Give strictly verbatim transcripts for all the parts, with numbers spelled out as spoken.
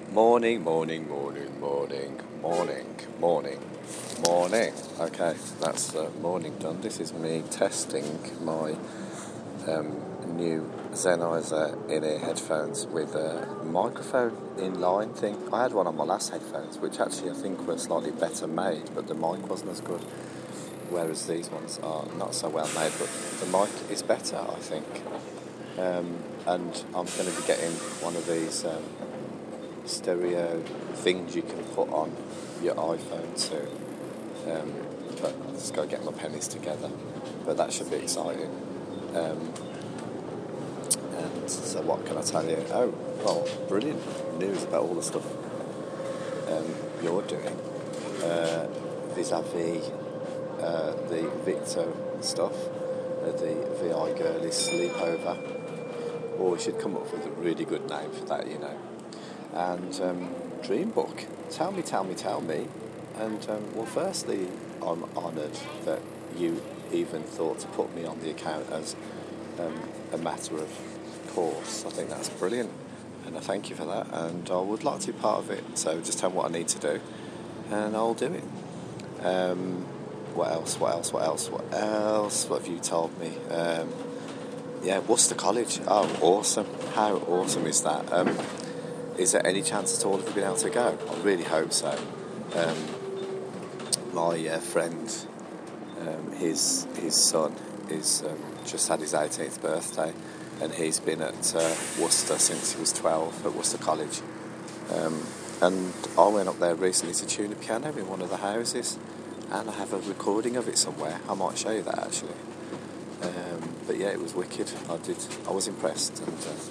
Morning, morning, morning, morning, morning, morning, morning. Okay, that's uh, morning done. This is me testing my um, new Sennheiser in-ear headphones with a microphone in-line thing. I had one on my last headphones, which actually I think were slightly better made, but the mic wasn't as good. Whereas these ones are not so well made, but the mic is better, I think. Um, and I'm going to be getting one of these um, stereo things you can put on your iPhone too. Um, but I've just got to get my pennies together. But that should be exciting. Um, and so what can I tell you? Oh, well, brilliant news about all the stuff um, you're doing. Uh, vis-a-vis uh, the Victor stuff, uh, the V I Girlie sleepover. Or we should come up with a really good name for that, you know. And um, Dream Book. Tell me, tell me, tell me. And, um, well, firstly, I'm honoured that you even thought to put me on the account as um, a matter of course. I think that's brilliant. And I thank you for that. And I would like to be part of it. So just tell me what I need to do. And I'll do it. Um, what else, what else, what else, what else? What have you told me? Um, yeah, Worcester College. Oh, awesome. How awesome is that? Um, Is there any chance at all of you being able to go? I really hope so. Um, my uh, friend, um, his his son, is um, just had his eighteenth birthday, and he's been at uh, Worcester since he was twelve at Worcester College. Um, and I went up there recently to tune a piano in one of the houses, and I have a recording of it somewhere. I might show you that actually. Um, but yeah, it was wicked. I did. I was impressed, and. Uh,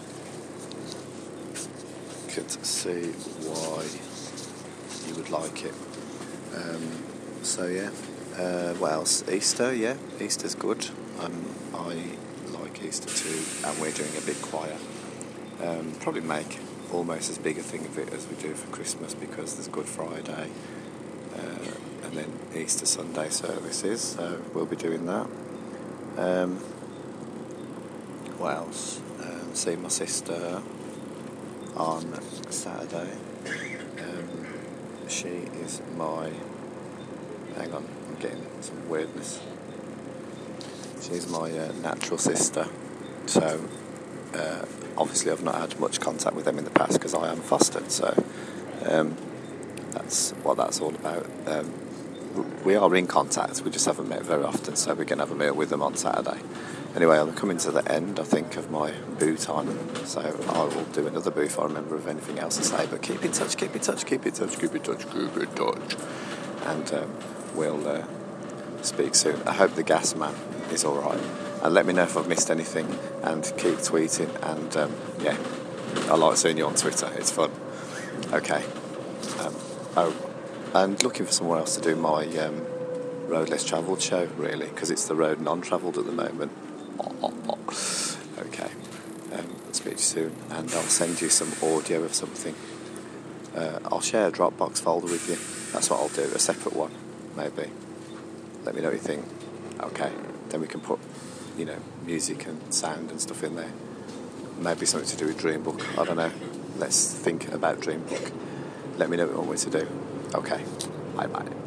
could see why you would like it. Um, so yeah, uh, what else? Easter, yeah, Easter's good. Um, I like Easter too, and we're doing a big choir. Um, probably make almost as big a thing of it as we do for Christmas because there's Good Friday uh, and then Easter Sunday services. So we'll be doing that. Um, what else? Um, see my sister on Saturday. Um, she is my... Hang on, I'm getting some weirdness. She's my uh, natural sister. So, uh, obviously I've not had much contact with them in the past because I am fostered. So, um, that's what that's all about. Um, we are in contact, we just haven't met very often, so we're going to have a meal with them on Saturday. Anyway, I'm coming to the end, I think, of my boo time, so I will do another boo if I remember of anything else to say, but keep in touch, keep in touch, keep in touch, keep in touch, keep in touch, and um, we'll uh, speak soon. I hope the gas man is alright, and let me know if I've missed anything, and keep tweeting, and um, yeah, I like seeing you on Twitter, it's fun. Okay, um, oh, and looking for somewhere else to do my um, Road Less Travelled show, really, because it's the road non-travelled at the moment. Oh, oh, oh. Okay, um, I'll speak to you soon, and I'll send you some audio of something. Uh, I'll share a Dropbox folder with you. That's what I'll do, a separate one, maybe. Let me know what you think. Okay, then we can put, you know, music and sound and stuff in there. Maybe something to do with Dream Book. I don't know. Let's think about Dream Book. Let me know what you want me to do. Okay, bye bye.